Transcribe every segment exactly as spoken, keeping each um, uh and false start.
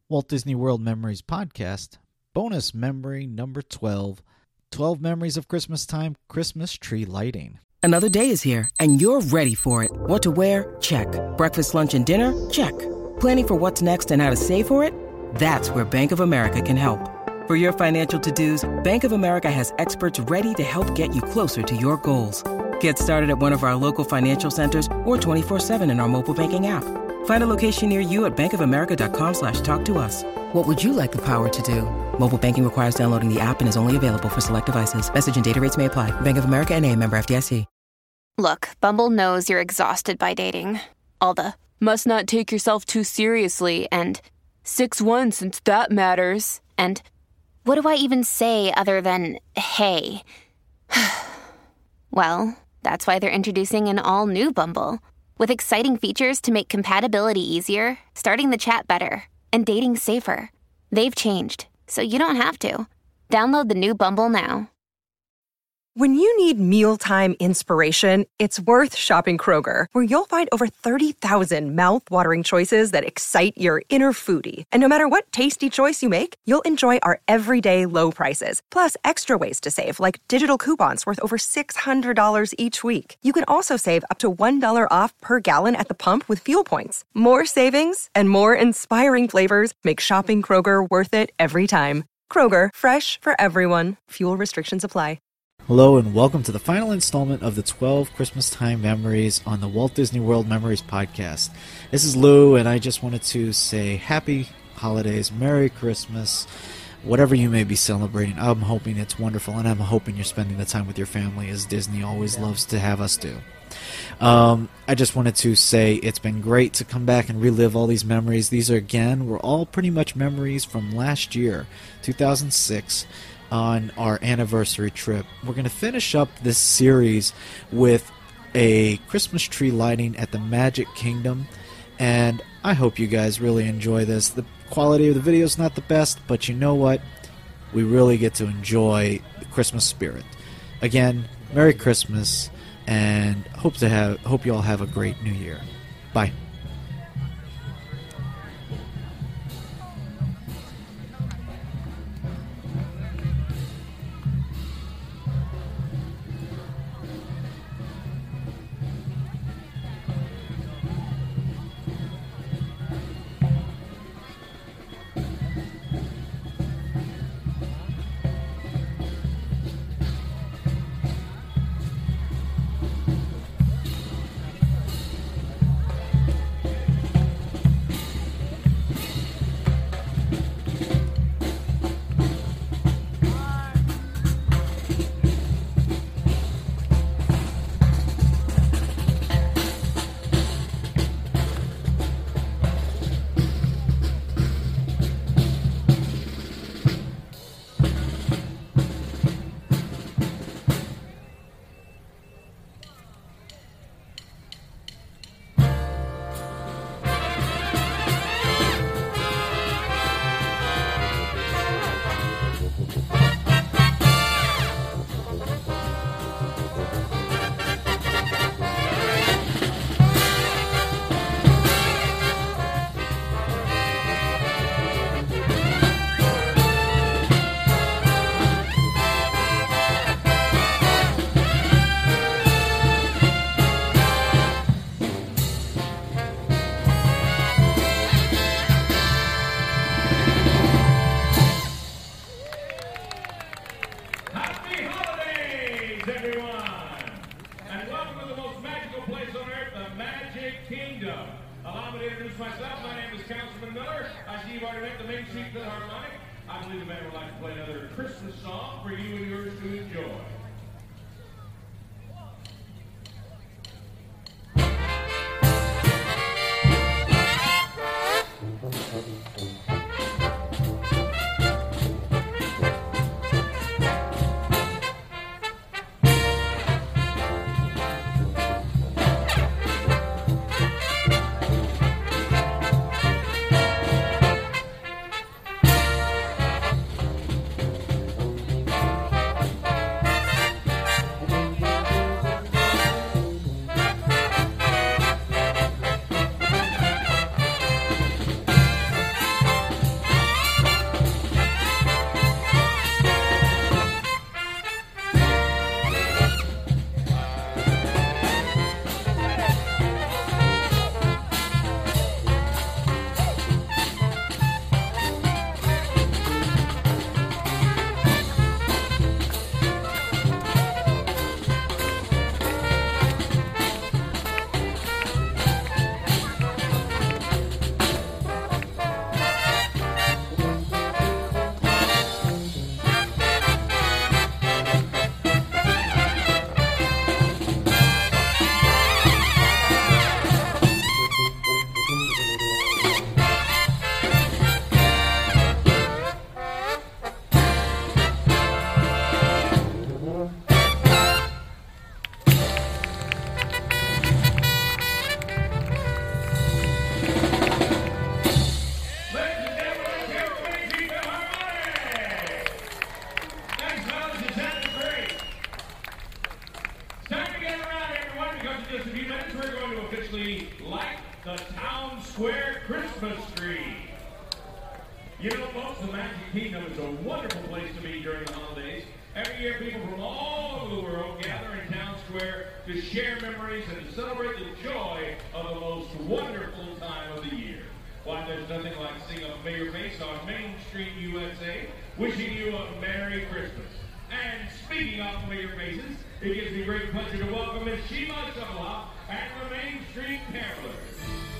Walt Disney World Memories Podcast, bonus memory number twelve, twelve Memories of Christmas Time Christmas Tree Lighting. Another day is here, and you're ready for it. What to wear? Check. Breakfast, lunch, and dinner? Check. Planning for what's next and how to save for it? That's where Bank of America can help. For your financial to-dos, Bank of America has experts ready to help get you closer to your goals. Get started at one of our local financial centers or twenty-four seven in our mobile banking app. Find a location near you at bankofamerica.com slash talk to us. What would you like the power to do? Mobile banking requires downloading the app and is only available for select devices. Message and data rates may apply. Bank of America N A, member F D I C. Look, Bumble knows you're exhausted by dating. All the, must not take yourself too seriously, and six one since that matters, and what do I even say other than, hey? Well, that's why they're introducing an all-new Bumble, with exciting features to make compatibility easier, starting the chat better, and dating safer. They've changed, so you don't have to. Download the new Bumble now. When you need mealtime inspiration, it's worth shopping Kroger, where you'll find over thirty thousand mouth-watering choices that excite your inner foodie. And no matter what tasty choice you make, you'll enjoy our everyday low prices, plus extra ways to save, like digital coupons worth over six hundred dollars each week. You can also save up to one dollar off per gallon at the pump with fuel points. More savings and more inspiring flavors make shopping Kroger worth it every time. Kroger, fresh for everyone. Fuel restrictions apply. Hello and welcome to the final installment of the twelve Christmas Time Memories on the Walt Disney World Memories Podcast. This is Lou, and I just wanted to say happy holidays, Merry Christmas, whatever you may be celebrating. I'm hoping it's wonderful, and I'm hoping you're spending the time with your family, as Disney always loves to have us do. Um, I just wanted to say it's been great to come back and relive all these memories. These are, again, were all pretty much memories from last year, two thousand six. On our anniversary trip. We're going to finish up this series with a Christmas tree lighting at the Magic Kingdom, and I hope you guys really enjoy this. The quality of the video is not the best, but you know what? We really get to enjoy the Christmas spirit. Again, Merry Christmas, and hope to have hope you all have a great New Year. Bye. You know, folks, the Magic Kingdom is a wonderful place to be during the holidays. Every year, people from all over the world gather in Town Square to share memories and to celebrate the joy of the most wonderful time of the year. Why, there's nothing like seeing a familiar face on Main Street, U S A, wishing you a Merry Christmas. And speaking of familiar faces, it gives me great pleasure to welcome Miss Sheba Shuttlehoff and the Main Street Carolers.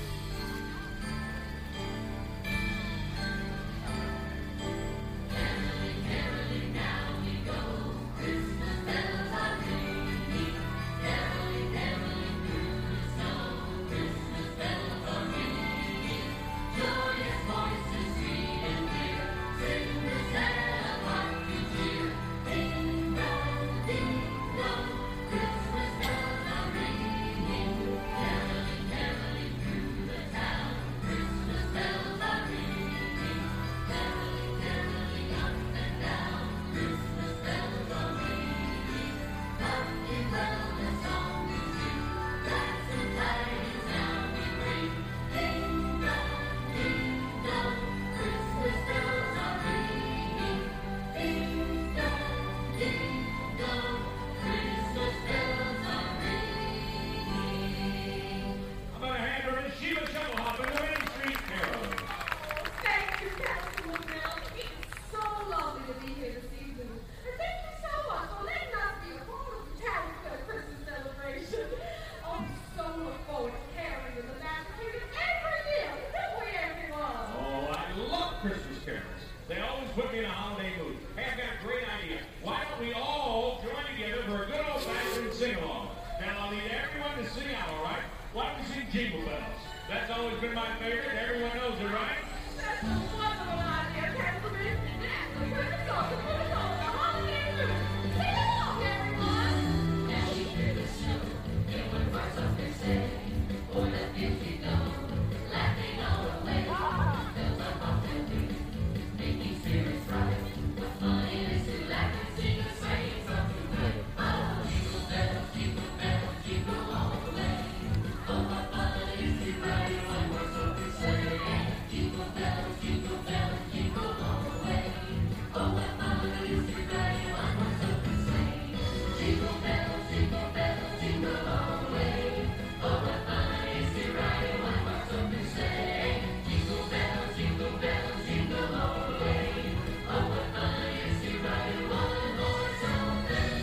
Christmas carols. They always put me in a holiday mood. Hey, I've got a great idea. Why don't we all join together for a good old-fashioned sing-along? Now, I'll need everyone to sing out, all right? Why don't we sing Jingle Bells? That's always been my favorite. Everyone knows it, right? That's a wonderful idea, Councilman. That's the perfect song to put us all in a holiday mood. Sing along, everyone! Now you hear the snow, and when birds of their say, o'er the fields we go, laughing all the way. Bells are off and ring, making spirits rise. What fun it is to laugh and sing a swaying song together. Oh, jingle bells, jingle bells, jingle all the way. Oh, what fun it is to ride in one horse open sleigh. Jingle bells, jingle bells, jingle all the way. Oh, what fun it is to ride in one horse open sleigh. Jingle bells, jingle bells, jingle all the way. Oh, what fun it is to ride in one horse open sleigh. Jingle bells, jingle bells, jingle all the way. Oh, what fun it is to ride in one horse open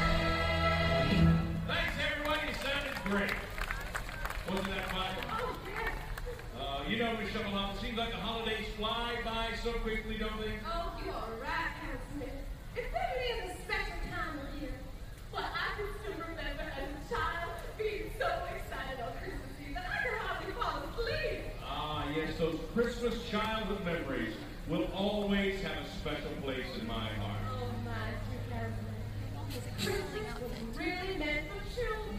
sleigh. Thanks, everybody. You sounded great. Wasn't that fun? Oh, yes. Uh, you know, Miss Shuttlehoff, it seems like the holidays fly by so quickly, don't they? Oh, you are right, Councilman. It really is a special time of year. But I can still remember as a child being so excited on Christmas Eve that I could hardly fall asleep. Ah, yes, those Christmas childhood memories will always have a special place in my heart. Oh, my dear Councilman. Christmas was really meant for children.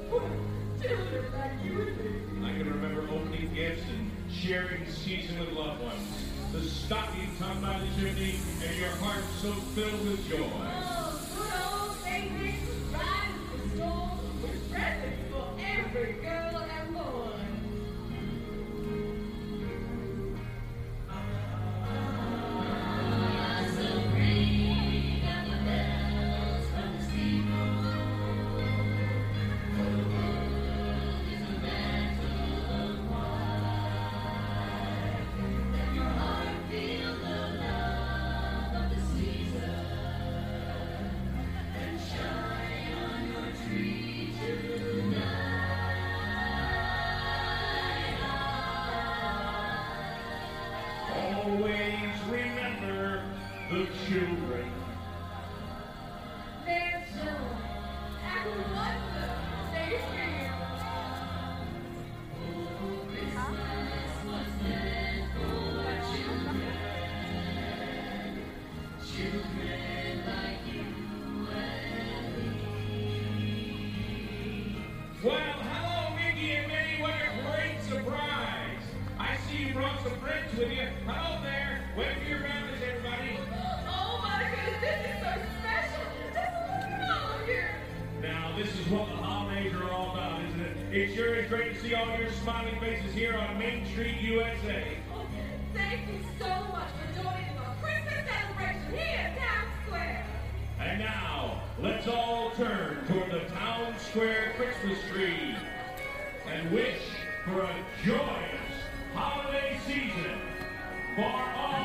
For children like you and me. I can remember opening gifts and sharing the season with loved ones. The stocking hung by the chimney and your heart so filled with joy. Oh, good old Saint Nicholas rides the storm with presents for every girl and boy. So ring out the bells from the steeple. For the world is a mantle of white. Let your heart feel the love of the season and shine on your tree tonight. Always remember the children. Their joy and wonder they feel. Oh, Christmas was meant for children, children like you and me. Well, hello, Mickey and Minnie. What a great surprise. I see you brought some friends with you. Hello there. Wave to your families, everybody. Oh my goodness, this is so special. Just look at all here. Now, this is what the holidays are all about, isn't it? It sure is great to see all your smiling faces here on Main Street, U S A. Oh, thank you so much for and wish for a joyous holiday season for all